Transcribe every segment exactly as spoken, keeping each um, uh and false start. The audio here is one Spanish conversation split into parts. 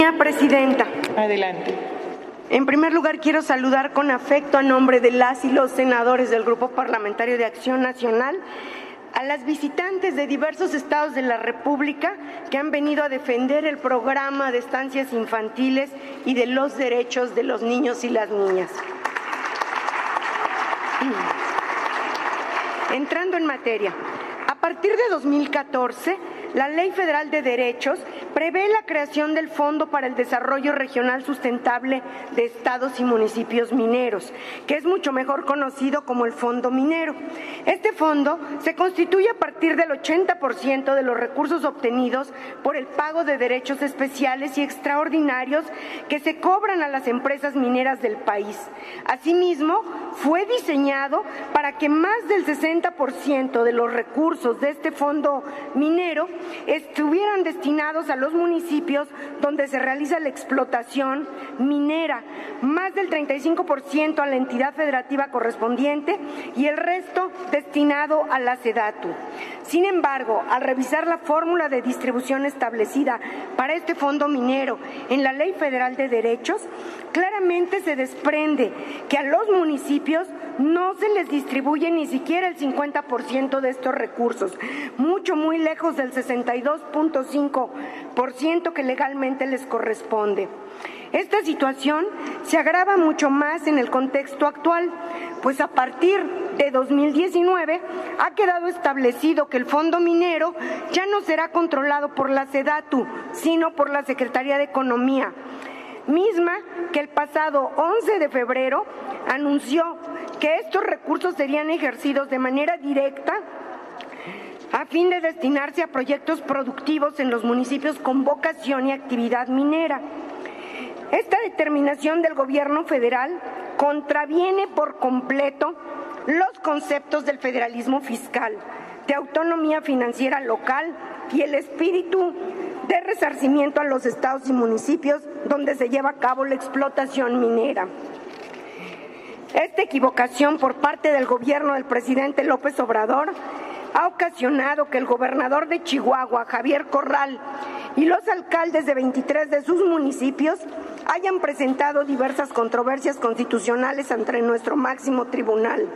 Señora presidenta. Adelante. En primer lugar, quiero saludar con afecto a nombre de las y los senadores del Grupo Parlamentario de Acción Nacional a las visitantes de diversos estados de la República que han venido a defender el programa de estancias infantiles y de los derechos de los niños y las niñas. Entrando en materia, a partir de dos mil catorce, la Ley Federal de Derechos prevé la creación del Fondo para el Desarrollo Regional Sustentable de Estados y Municipios Mineros, que es mucho mejor conocido como el Fondo Minero. Este fondo se constituye a partir del ochenta por ciento de los recursos obtenidos por el pago de derechos especiales y extraordinarios que se cobran a las empresas mineras del país. Asimismo, fue diseñado para que más del sesenta por ciento de los recursos de este fondo minero estuvieran destinados a los municipios donde se realiza la explotación minera, más del treinta y cinco por ciento a la entidad federativa correspondiente y el resto destinado a la SEDATU. Sin embargo, al revisar la fórmula de distribución establecida para este fondo minero en la Ley Federal de Derechos, claramente se desprende que a los municipios no se les distribuye ni siquiera el cincuenta por ciento de estos recursos, mucho muy lejos del sesenta y dos punto cinco por ciento que legalmente les corresponde. Esta situación se agrava mucho más en el contexto actual, pues a partir de dos mil diecinueve ha quedado establecido que el fondo minero ya no será controlado por la SEDATU, sino por la Secretaría de Economía, misma que el pasado once de febrero anunció que estos recursos serían ejercidos de manera directa a fin de destinarse a proyectos productivos en los municipios con vocación y actividad minera. Esta determinación del gobierno federal contraviene por completo los conceptos del federalismo fiscal, de autonomía financiera local y el espíritu de resarcimiento a los estados y municipios donde se lleva a cabo la explotación minera. Esta equivocación por parte del gobierno del presidente López Obrador ha ocasionado que el gobernador de Chihuahua, Javier Corral, y los alcaldes de veintitrés de sus municipios hayan presentado diversas controversias constitucionales ante nuestro máximo tribunal.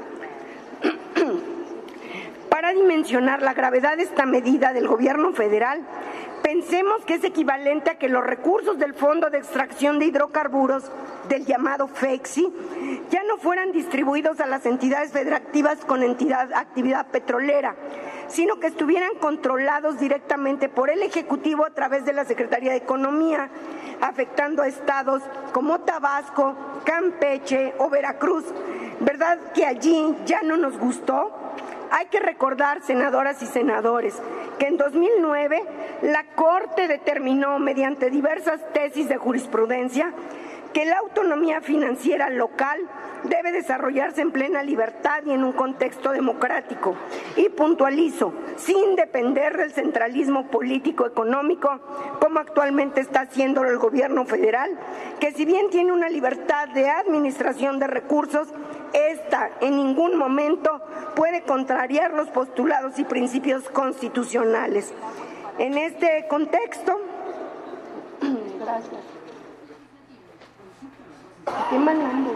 Para dimensionar la gravedad de esta medida del gobierno federal, pensemos que es equivalente a que los recursos del Fondo de Extracción de Hidrocarburos, del llamado FEXI, ya no fueran distribuidos a las entidades federativas con entidad, actividad petrolera, sino que estuvieran controlados directamente por el Ejecutivo a través de la Secretaría de Economía, afectando a estados como Tabasco, Campeche o Veracruz. ¿Verdad que allí ya no nos gustó? Hay que recordar, senadoras y senadores, que en dos mil nueve la Corte determinó mediante diversas tesis de jurisprudencia que la autonomía financiera local debe desarrollarse en plena libertad y en un contexto democrático. Y puntualizo, sin depender del centralismo político-económico, como actualmente está haciendo el gobierno federal, que si bien tiene una libertad de administración de recursos, esta en ningún momento puede contrariar los postulados y principios constitucionales. En este contexto, gracias. ¿Qué mandando,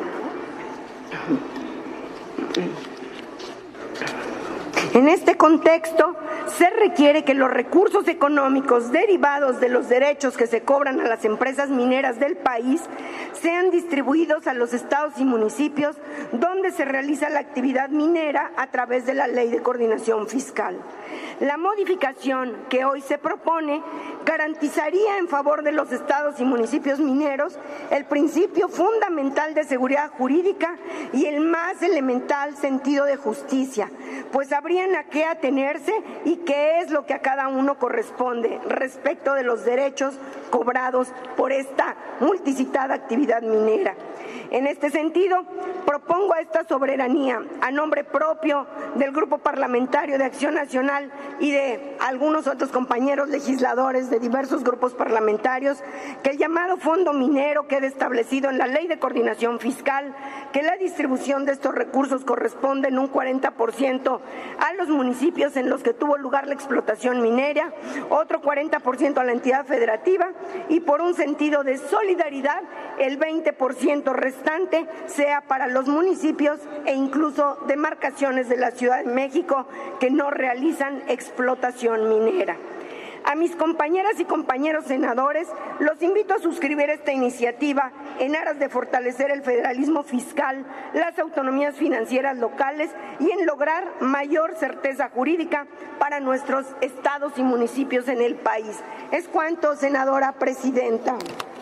En este contexto, se requiere que los recursos económicos derivados de los derechos que se cobran a las empresas mineras del país sean distribuidos a los estados y municipios donde se realiza la actividad minera a través de la Ley de Coordinación Fiscal. La modificación que hoy se propone garantizaría en favor de los estados y municipios mineros el principio fundamental de seguridad jurídica y el más elemental sentido de justicia, pues habrían a qué atenerse y qué es lo que a cada uno corresponde respecto de los derechos cobrados por esta multicitada actividad minera. En este sentido, propongo a esta soberanía, a nombre propio del Grupo Parlamentario de Acción Nacional y de algunos otros compañeros legisladores de de diversos grupos parlamentarios que el llamado fondo minero quede establecido en la Ley de Coordinación Fiscal, que la distribución de estos recursos corresponde en un cuarenta por ciento a los municipios en los que tuvo lugar la explotación minera, otro cuarenta por ciento a la entidad federativa y por un sentido de solidaridad el veinte por ciento restante sea para los municipios e incluso demarcaciones de la Ciudad de México que no realizan explotación minera. A mis compañeras y compañeros senadores, los invito a suscribir esta iniciativa en aras de fortalecer el federalismo fiscal, las autonomías financieras locales y en lograr mayor certeza jurídica para nuestros estados y municipios en el país. Es cuanto, senadora presidenta.